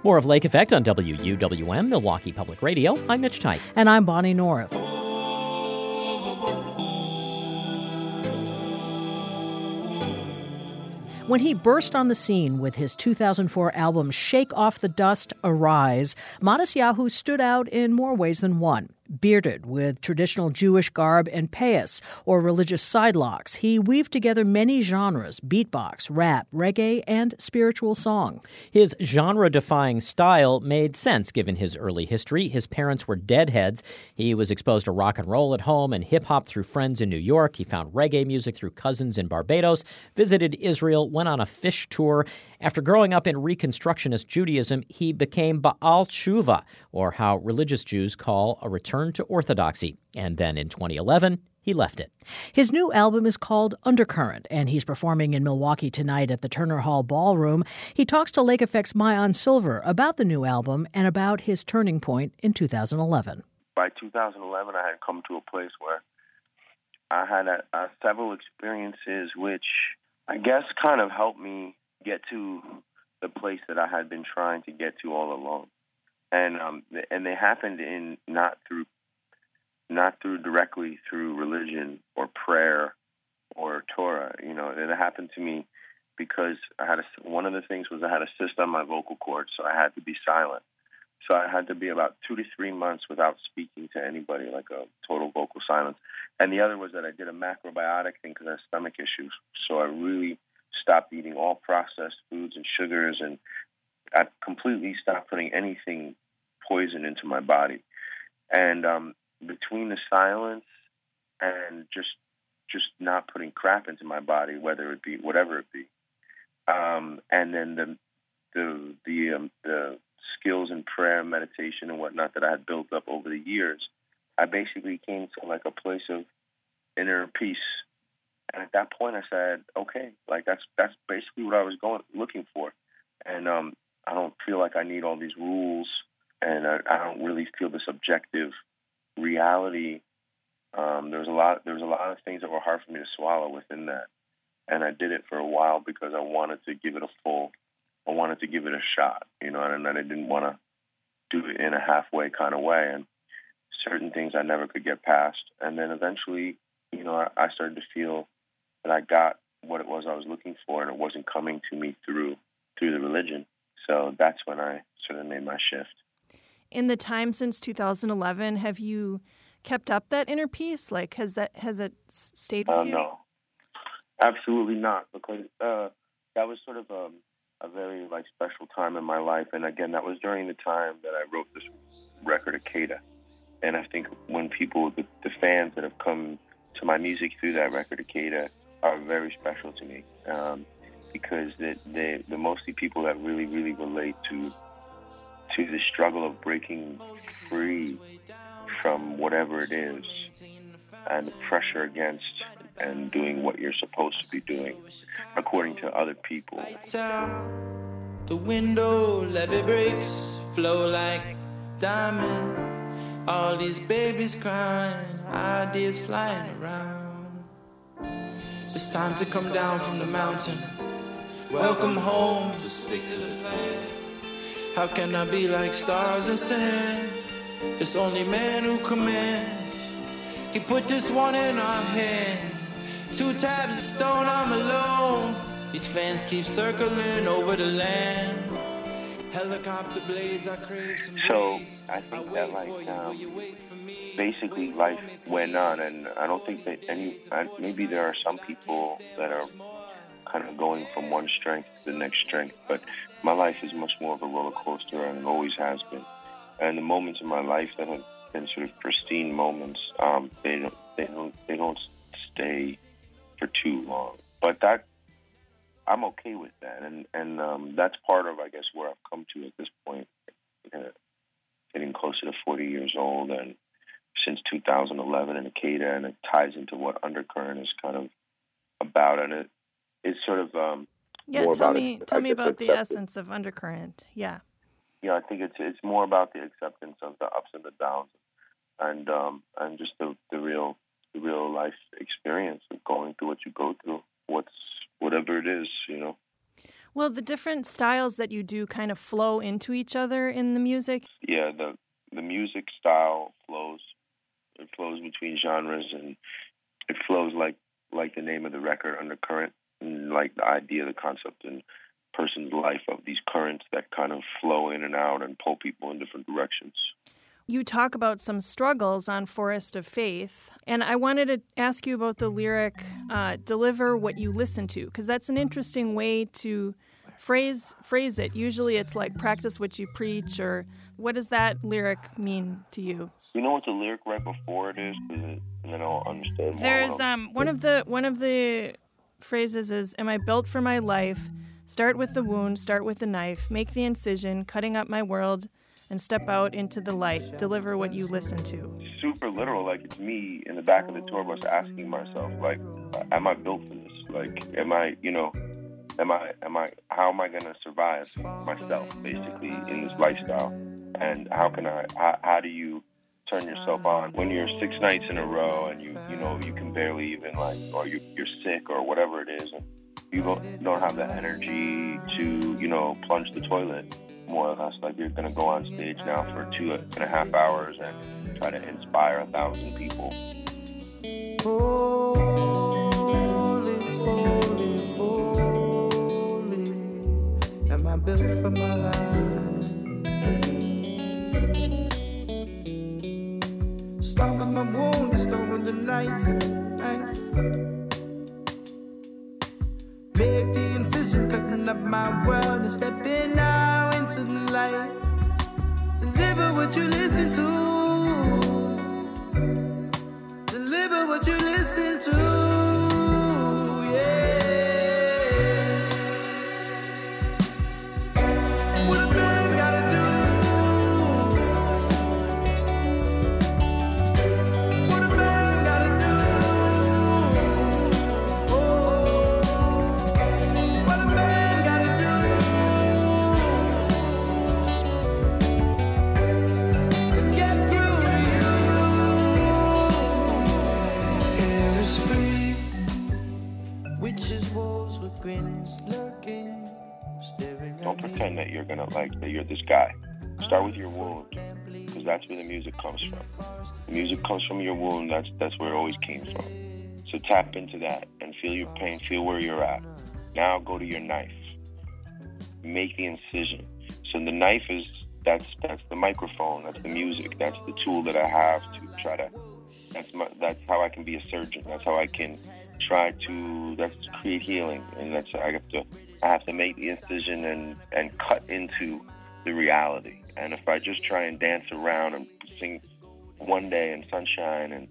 More of Lake Effect on WUWM, Milwaukee Public Radio. I'm Mitch Tyke. And I'm Bonnie North. When he burst on the scene with his 2004 album Shake Off the Dust, Arise, Matisyahu stood out in more ways than one. Bearded with traditional Jewish garb and payas, or religious sidelocks, he weaved together many genres: beatbox, rap, reggae, and spiritual song. His genre-defying style made sense given his early history. His parents were deadheads. He was exposed to rock and roll at home and hip-hop through friends in New York. He found reggae music through cousins in Barbados, visited Israel, went on a fish tour. After growing up in Reconstructionist Judaism, he became Baal Tshuva, or how religious Jews call a return to orthodoxy. And then in 2011, he left it. His new album is called Undercurrent, and he's performing in Milwaukee tonight at the Turner Hall Ballroom. He talks to Lake Effect's Maayan Silver about the new album and about his turning point in 2011. By 2011, I had come to a place where I had several experiences which I guess kind of helped me get to the place that I had been trying to get to all along. And they happened not directly through religion or prayer or Torah. You know, it happened to me because one of the things was I had a cyst on my vocal cords, so I had to be silent. So I had to be about 2 to 3 months without speaking to anybody, like a total vocal silence. And the other was that I did a macrobiotic thing because I had stomach issues. So I really stopped eating all processed foods and sugars, and I completely stopped putting anything poison into my body. And between the silence and just not putting crap into my body, whether it be whatever it be, and then the skills in prayer, meditation, and whatnot that I had built up over the years, I basically came to like a place of inner peace. And at that point, I said, okay, like that's basically what I was looking for. And I don't feel like I need all these rules, and I don't really feel this objective reality. There was a lot of things that were hard for me to swallow within that, and I did it for a while because I wanted to give it a shot, you know, and I didn't want to do it in a halfway kind of way, and certain things I never could get past. And then eventually, you know, I started to feel that I got what it was I was looking for, and it wasn't coming to me through the religion. So that's when I sort of made my shift. In the time since 2011, have you kept up that inner peace? Like, has it stayed with you? No, absolutely not, because that was sort of a very like special time in my life. And again, that was during the time that I wrote this record, Akeda. And I think when people, the fans that have come to my music through that record, Akeda, are very special to me, because they're mostly people that really, really relate to the struggle of breaking free from whatever it is and the pressure against and doing what you're supposed to be doing according to other people. Lights out the window, levee breaks, flow like diamond. All these babies crying, ideas flying around. It's time to come down from the mountain. Welcome home, just stick to the plan. How can I be like stars and sand? It's only man who commands. He put this one in our hand. 2 tabs of stone, I'm alone. These fans keep circling over the land. Helicopter blades, I crave some So breeze. I think that basically life went on, and I don't think that maybe there are some people that are kind of going from one strength to the next strength, but my life is much more of a roller coaster, and it always has been. And the moments in my life that have been sort of pristine moments, they don't stay for too long. But that I'm okay with that, and that's part of, I guess, where I've come to at this point, getting closer to 40 years old, and since 2011 in Akeda, and it ties into what Undercurrent is kind of about, and it's sort of tell me about the essence of Undercurrent. Yeah, I think it's more about the acceptance of the ups and the downs, and just the real life experience of going through what you go through, whatever it is, you know. Well, the different styles that you do kind of flow into each other in the music. Yeah, the music style flows. It flows between genres, and it flows like the name of the record, Undercurrent, and like the idea, the concept, and person's life of these currents that kind of flow in and out and pull people in different directions. You talk about some struggles on Forest of Faith, and I wanted to ask you about the lyric, deliver what you listen to, because that's an interesting way to phrase it. Usually it's like practice what you preach, or what does that lyric mean to you? You know what the lyric right before it is, and then I'll understand more. There's one of the phrases is, "Am I built for my life? Start with the wound, start with the knife, make the incision, cutting up my world, and step out into the light. Deliver what you listen to." Super literal, like it's me in the back of the tour bus asking myself, like, am I built for this? Like, how am I going to survive myself, basically, in this lifestyle? And how do you turn yourself on when you're 6 nights in a row and you can barely even, like, or you're sick or whatever it is, and you don't have the energy to, plunge the toilet, more or less. Like, you're going to go on stage now for 2.5 hours and try to inspire 1,000 people. Holy, holy, holy, am I built for my life? Start with my wound, start with the knife. Make the incision, cutting up my world and stepping now into the light. Deliver what you listen to. Deliver what you listen to. Yeah. What a man gotta do. What a man gotta do. Oh. What a man gotta do to get through to you. Air is free, witches, wolves with grins lurking, staring. Don't pretend that you're that you're this guy. Start with your wound, because that's where the music comes from. The music comes from your wound. That's where it always came from. So tap into that and feel your pain. Feel where you're at. Now go to your knife. Make the incision. So the knife that's the microphone. That's the music. That's the tool that I have to try to. That's how I can be a surgeon. That's how I can try to create healing. And I have to make the incision and cut into the reality. And if I just try and dance around and sing One Day and Sunshine and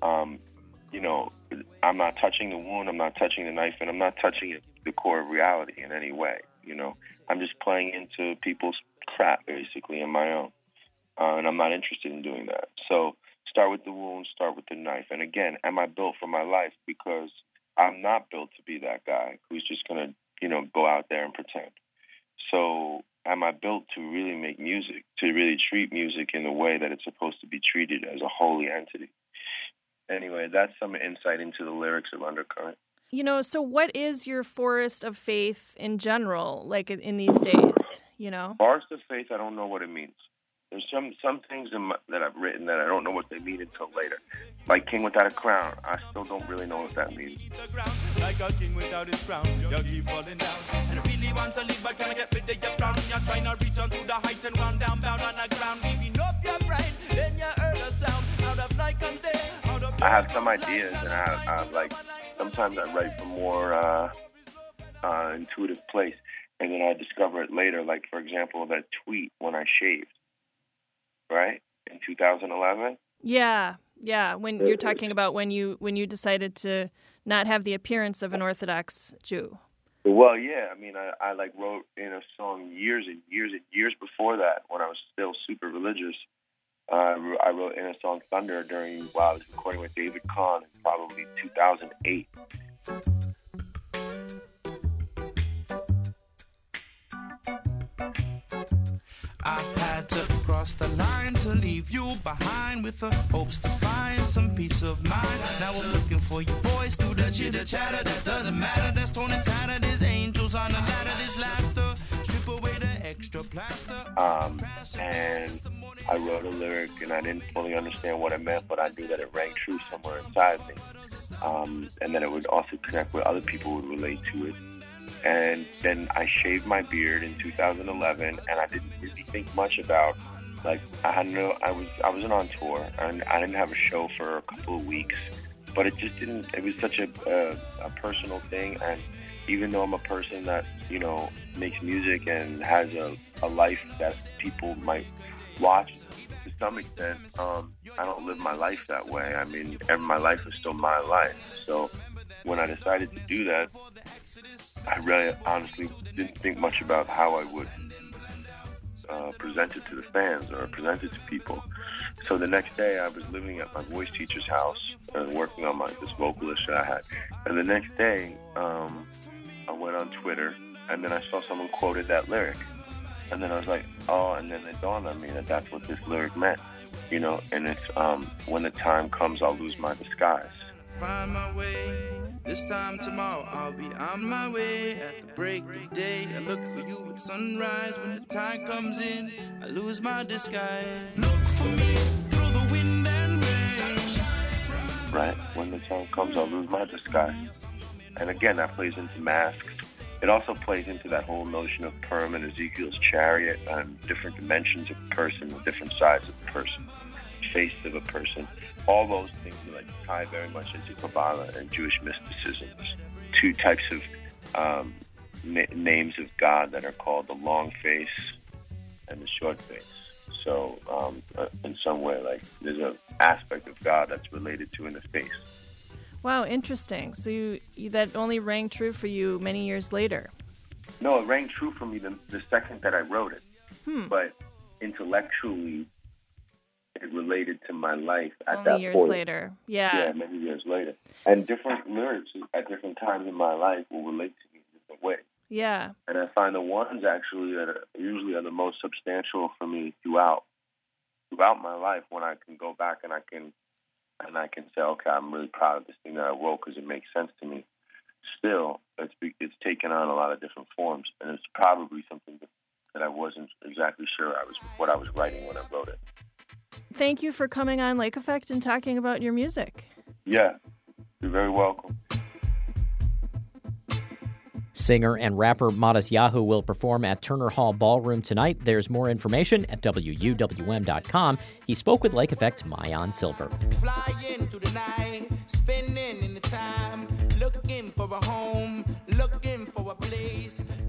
I'm not touching the wound, I'm not touching the knife, and I'm not touching the core of reality in any way. I'm just playing into people's crap, basically, in my own. And I'm not interested in doing that. So start with the wound, start with the knife. And again, am I built for my life? Because I'm not built to be that guy who's just going to, go out there and pretend. So am I built to really make music, to really treat music in the way that it's supposed to be treated as a holy entity? Anyway, that's some insight into the lyrics of Undercurrent. So what is your Forest of Faith in general, like in these days, Forest of Faith, I don't know what it means. There's some things that I've written that I don't know what they mean until later. Like King Without a Crown, I still don't really know what that means. Like a king without his crown, you keep falling down. And I really want to live, but can I get rid of your frown? You're trying to reach onto the heights and run down, bound on the ground. Giving up your pride, then you heard a sound. Out of night and day, out of... I have some ideas, and I sometimes I write from more intuitive place, and then I discover it later. Like, for example, that tweet when I shaved, right, in 2011. Yeah. When you're talking about when you decided to not have the appearance of an Orthodox Jew. Well, yeah. I mean, I wrote in a song years and years and years before that, when I was still super religious. I wrote in a song Thunder while I was recording with David Kahn in probably 2008. I had to cross the line to leave you behind with the hopes to find some peace of mind. Now I'm looking for your voice through the chitter chatter. That doesn't matter. That's torn and tattered. There's angels Cause on the ladder is laughter, strip away the extra plaster. And I wrote a lyric, and I didn't fully understand what it meant, but I knew that it rang true somewhere inside me. And then it would also connect with other people who would relate to it. And then I shaved my beard in 2011, and I didn't really think much about, like, I wasn't on tour, and I didn't have a show for a couple of weeks, but it just didn't, it was such a personal thing. And even though I'm a person that, you know, makes music and has a life that people might watch to some extent, I don't live my life that way. I mean, my life is still my life. So when I decided to do that, I really honestly didn't think much about how I would present it to the fans or present it to people. So the next day I was living at my voice teacher's house and working on this vocalist that I had. And the next day I went on Twitter, and then I saw someone quoted that lyric. And then I was like, oh, and then it dawned on me that that's what this lyric meant, you know, and it's, when the time comes, I'll lose my disguise. Find my way, this time tomorrow I'll be on my way. At the break of day, I look for you at sunrise. When the tide comes in, I lose my disguise. Look for me through the wind and rain. Right, when the time comes, I'll lose my disguise. And again, that plays into masks. It also plays into that whole notion of Perm and Ezekiel's chariot and different dimensions of a person, different sides of a person, face of a person. All those things like tie very much into Kabbalah and Jewish mysticism. There's two types of names of God that are called the long face and the short face. So in some way, like, there's an aspect of God that's related to in the face. Wow, interesting. So you that only rang true for you many years later. No, it rang true for me the second that I wrote it. But intellectually, it related to my life at only that years point. Later. Yeah. Yeah, many years later. And different lyrics at different times in my life will relate to me in different ways. Yeah. And I find the ones actually that usually are the most substantial for me throughout my life, when I can go back and I can say, okay, I'm really proud of this thing that I wrote because it makes sense to me. Still, it's taken on a lot of different forms, and it's probably something that I wasn't exactly sure what I was writing when I wrote it. Thank you for coming on Lake Effect and talking about your music. Yeah, you're very welcome. Singer and rapper Matisyahu will perform at Turner Hall Ballroom tonight. There's more information at WUWM.com. He spoke with Lake Effect's Maayan Silver. Flying through the night, spinning in the time, looking for a home, looking for a place.